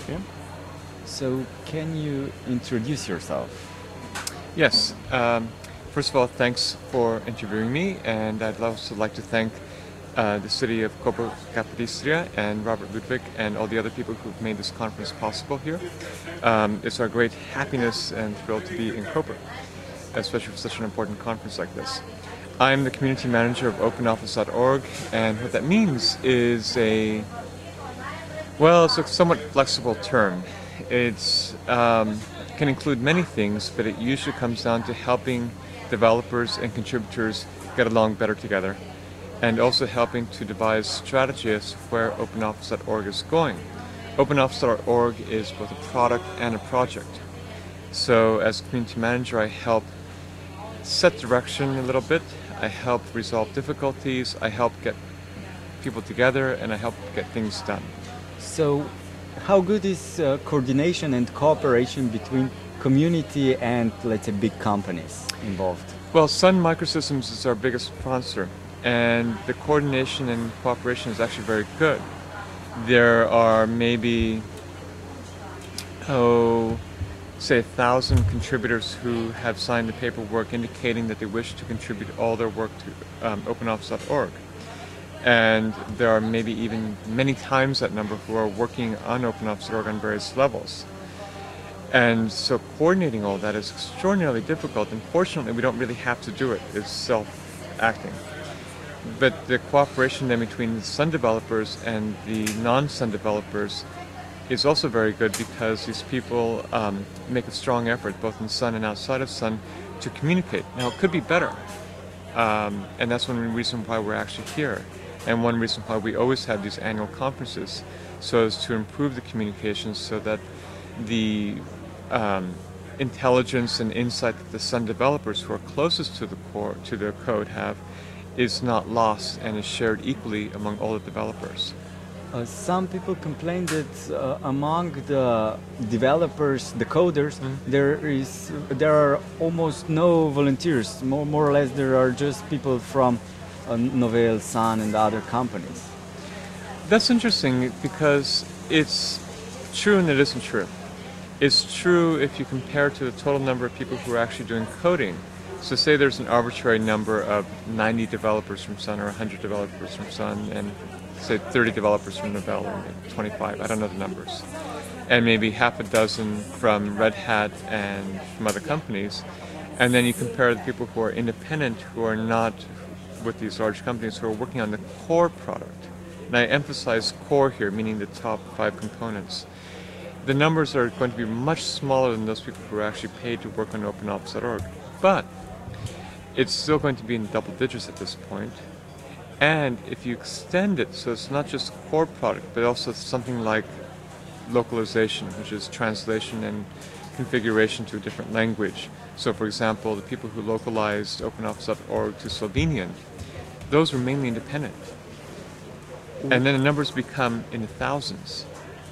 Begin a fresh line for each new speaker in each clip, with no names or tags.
Okay.
So can you introduce yourself?
Yes. First of all, thanks for interviewing me, and I'd also like to thank the city of Koper Kapodistria and Robert Ludwig and all the other people who've made this conference possible here. It's our great happiness and thrill to be in Koper, especially for such an important conference like this. I'm the community manager of OpenOffice.org, and what that means is it's a somewhat flexible term. It's can include many things, but it usually comes down to helping developers and contributors get along better together, and also helping to devise strategies where OpenOffice.org is going. OpenOffice.org is both a product and a project. So as community manager, I help set direction a little bit, I help resolve difficulties, I help get people together, and I help get things done.
So how good is coordination and cooperation between community and, let's say, big companies involved?
Well, Sun Microsystems is our biggest sponsor, and the coordination and cooperation is actually very good. There are maybe, say 1,000 contributors who have signed the paperwork indicating that they wish to contribute all their work to OpenOffice.org. And there are maybe even many times that number who are working on OpenOffice.org on various levels. And so coordinating all that is extraordinarily difficult, and fortunately we don't really have to do it. It's self-acting. But the cooperation then between the Sun developers and the non-Sun developers is also very good, because these people make a strong effort, both in Sun and outside of Sun, to communicate. Now, it could be better, and that's one reason why we're actually here, and one reason why we always have these annual conferences, so as to improve the communications, so that the intelligence and insight that the Sun developers who are closest to the code have is not lost and is shared equally among all the developers.
Some people complain that among the developers, the coders, there are almost no volunteers. More or less, there are just people from Novell, Sun, and other companies.
That's interesting, because it's true and it isn't true. It's true if you compare to the total number of people who are actually doing coding. So say there's an arbitrary number of 90 developers from Sun or 100 developers from Sun, and say 30 developers from Novell, or 25, I don't know the numbers, and maybe half a dozen from Red Hat and from other companies, and then you compare the people who are independent, who are not with these large companies, who are working on the core product. And I emphasize core here, meaning the top 5 components. The numbers are going to be much smaller than those people who are actually paid to work on OpenOffice.org. But it's still going to be in double digits at this point. And if you extend it, so it's not just core product, but also something like localization, which is translation and configuration to a different language. So for example, the people who localized OpenOffice.org to Slovenian, those were mainly independent. And then the numbers become in the thousands.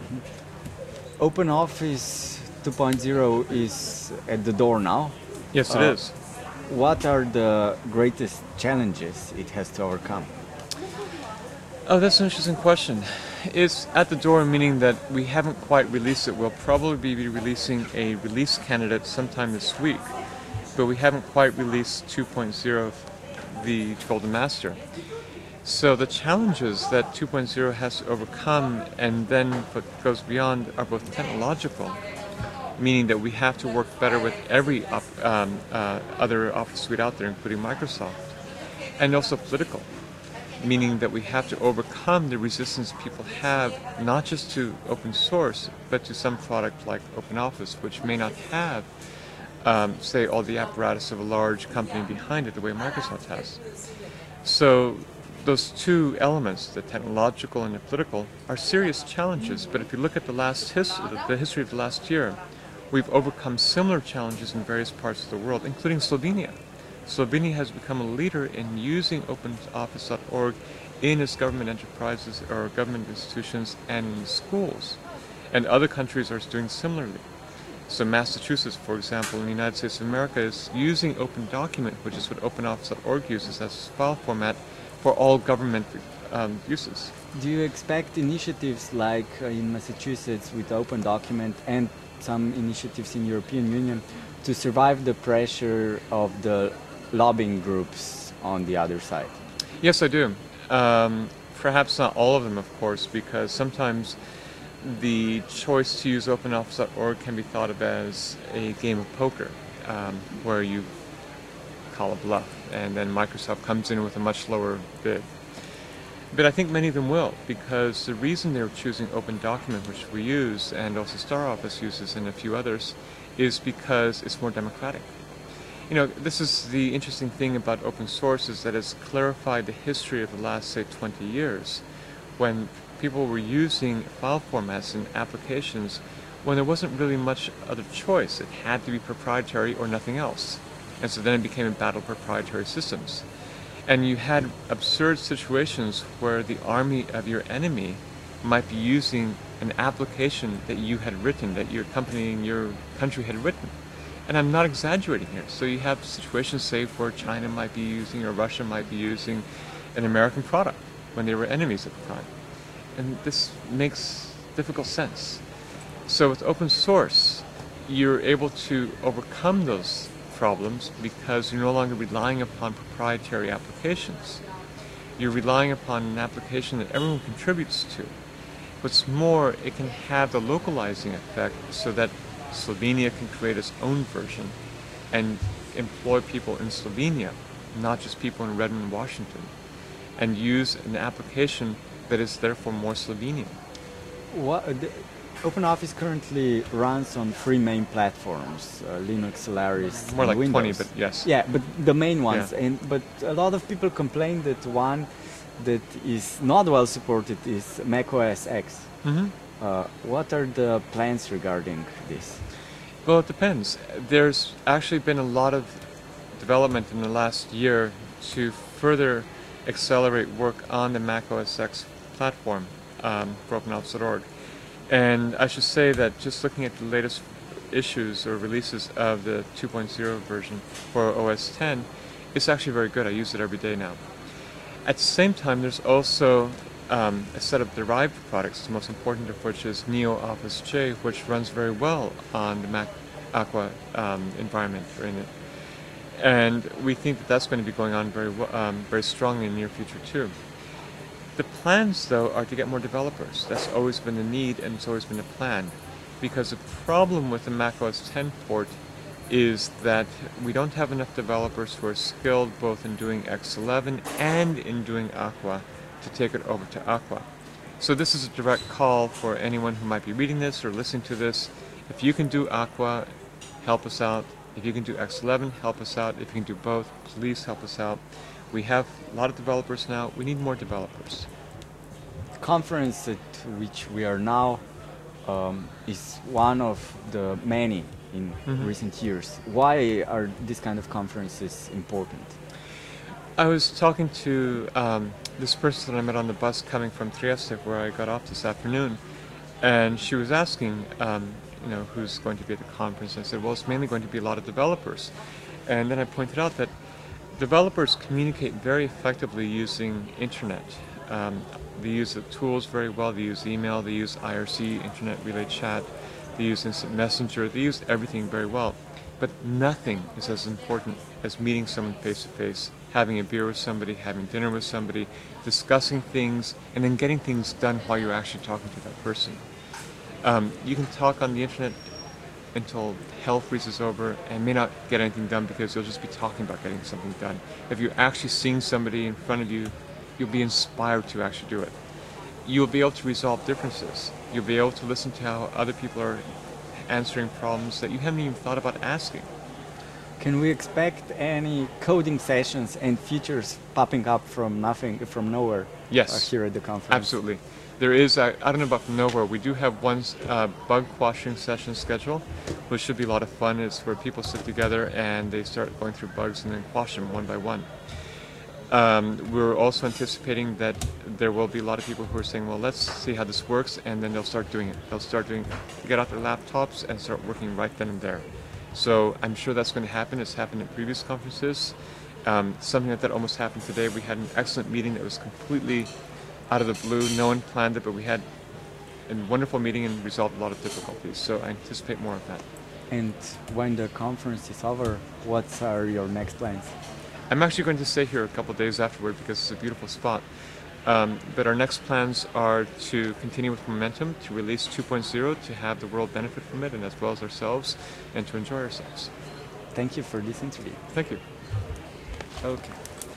OpenOffice 2.0 is at the door now.
Yes, it is.
What are the greatest challenges it has to overcome?
Oh, that's an interesting question. It's at the door, meaning that we haven't quite released it. We'll probably be releasing a release candidate sometime this week, but we haven't quite released 2.0, the Golden Master. So the challenges that 2.0 has to overcome, and then what goes beyond, are both technological, meaning that we have to work better with every other Office suite out there, including Microsoft, and also political, meaning that we have to overcome the resistance people have, not just to open source, but to some product like OpenOffice, which may not have, say, all the apparatus of a large company behind it, the way Microsoft has. So those two elements, the technological and the political, are serious challenges. But if you look at the history of the last year, we've overcome similar challenges in various parts of the world, including Slovenia. Slovenia has become a leader in using OpenOffice.org in its government enterprises or government institutions and in schools. And other countries are doing similarly. So Massachusetts, for example, in the United States of America, is using OpenDocument, which is what OpenOffice.org uses as a file format, for all government uses.
Do you expect initiatives like in Massachusetts with Open Document and some initiatives in European Union to survive the pressure of the lobbying groups on the other side?
Yes, I do. Perhaps not all of them, of course, because sometimes the choice to use OpenOffice.org can be thought of as a game of poker, where you call a bluff, and then Microsoft comes in with a much lower bid. But I think many of them will, because the reason they're choosing Open Document, which we use, and also StarOffice uses and a few others, is because it's more democratic. You know, this is the interesting thing about open source, is that it's clarified the history of the last, say, 20 years, when people were using file formats and applications when there wasn't really much other choice. It had to be proprietary or nothing else. And so then it became a battle of proprietary systems. And you had absurd situations where the army of your enemy might be using an application that you had written, that your company and your country had written. And I'm not exaggerating here. So you have situations, say, where China might be using or Russia might be using an American product when they were enemies at the time. And this makes difficult sense. So with open source, you're able to overcome those problems because you're no longer relying upon proprietary applications. You're relying upon an application that everyone contributes to. What's more, it can have the localizing effect so that Slovenia can create its own version and employ people in Slovenia, not just people in Redmond, Washington, and use an application that is therefore more Slovenian.
OpenOffice currently runs on three main platforms: Linux, Solaris,
More
and
like
Windows.
20, but yes.
Yeah, but the main ones.
Yeah.
But a lot of people complain that one that is not well supported is macOS X.
Mm-hmm.
What are the plans regarding this?
Well, it depends. There's actually been a lot of development in the last year to further accelerate work on the Mac OS X platform for OpenOffice.org. And I should say that just looking at the latest issues or releases of the 2.0 version for OS X, it's actually very good. I use it every day now. At the same time, there's also a set of derived products, the most important of which is NeoOffice J, which runs very well on the Mac Aqua environment or in it. And we think that that's going to be going on very strongly in the near future too. The plans, though, are to get more developers. That's always been the need, and it's always been the plan. Because the problem with the Mac OS X port is that we don't have enough developers who are skilled both in doing X11 and in doing Aqua to take it over to Aqua. So this is a direct call for anyone who might be reading this or listening to this. If you can do Aqua, help us out. If you can do X11, help us out. If you can do both, please help us out. We have a lot of developers now. We need more developers.
The conference at which we are now is one of the many in recent years. Why are these kind of conferences important?
I was talking to this person that I met on the bus coming from Trieste, where I got off this afternoon, and she was asking, who's going to be at the conference. I said, well, it's mainly going to be a lot of developers. And then I pointed out that developers communicate very effectively using internet. They use the tools very well. They use email, they use IRC, Internet Relay Chat, they use Instant Messenger, they use everything very well. But nothing is as important as meeting someone face to face, having a beer with somebody, having dinner with somebody, discussing things, and then getting things done while you're actually talking to that person. You can talk on the internet until hell freezes over and may not get anything done because you'll just be talking about getting something done. If you're actually seeing somebody in front of you, you'll be inspired to actually do it. You'll be able to resolve differences. You'll be able to listen to how other people are answering problems that you haven't even thought about asking.
Can we expect any coding sessions and features popping up from nowhere?
Yes.
Here at the conference?
Absolutely. There is, I don't know about from nowhere, we do have one bug quashing session scheduled, which should be a lot of fun. It's where people sit together and they start going through bugs and then quash them one by one. We're also anticipating that there will be a lot of people who are saying, well, let's see how this works, and then they'll start doing it. Get out their laptops and start working right then and there. So I'm sure that's going to happen. It's happened at previous conferences. Something like that almost happened today. We had an excellent meeting that was completely out of the blue. No one planned it, but we had a wonderful meeting and resolved a lot of difficulties. So I anticipate more of that.
And when the conference is over, what are your next plans?
I'm actually going to stay here a couple of days afterward because it's a beautiful spot. But our next plans are to continue with momentum, to release 2.0, to have the world benefit from it, and as well as ourselves, and to enjoy ourselves.
Thank you for this interview.
Thank you.
Okay.